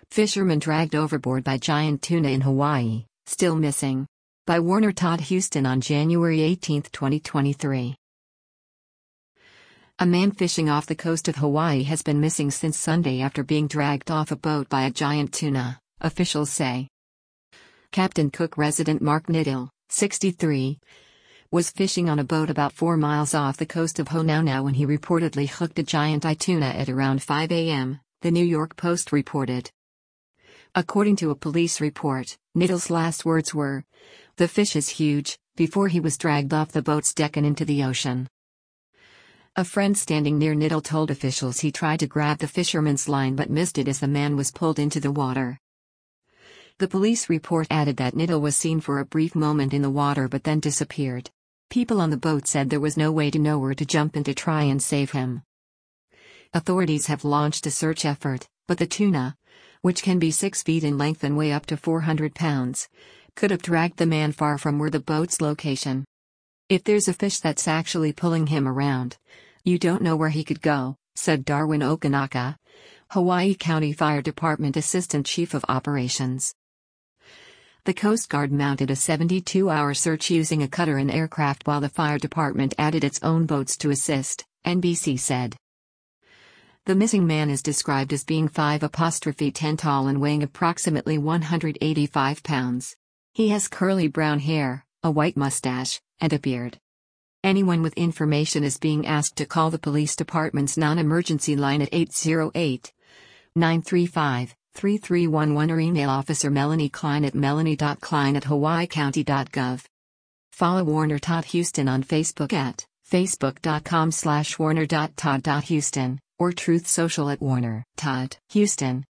Fisherman dragged overboard by giant tuna in Hawaii, still missing. By Warner Todd Houston on January 18, 2023. A man fishing off the coast of Hawaii has been missing since Sunday after being dragged off a boat by a giant tuna, officials say. Captain Cook resident Mark Niddle, 63, was fishing on a boat about 4 miles off the coast of Honaunau when he reportedly hooked a giant tuna at around 5 a.m., the New York Post reported. According to a police report, Niddle's last words were, "The fish is huge," before he was dragged off the boat's deck and into the ocean. A friend standing near Niddle told officials he tried to grab the fisherman's line but missed it as the man was pulled into the water. The police report added that Niddle was seen for a brief moment in the water but then disappeared. People on the boat said there was no way to know where to jump in to try and save him. Authorities have launched a search effort, but the tuna, which can be 6 feet in length and weigh up to 400 pounds, could have dragged the man far from where the boat's location. "If there's a fish that's actually pulling him around, you don't know where he could go," said Darwin Okanaka, Hawaii County Fire Department Assistant Chief of Operations. The Coast Guard mounted a 72-hour search using a cutter and aircraft while the fire department added its own boats to assist, NBC said. The missing man is described as being 5'10" tall and weighing approximately 185 pounds. He has curly brown hair, a white mustache, and a beard. Anyone with information is being asked to call the police department's non-emergency line at 808-935-3311 or email Officer Melanie Klein at melanie.klein@hawaiicounty.gov. Follow Warner Todd Houston on Facebook at facebook.com/warner.todd.houston or Truth Social at Warner Todd Houston.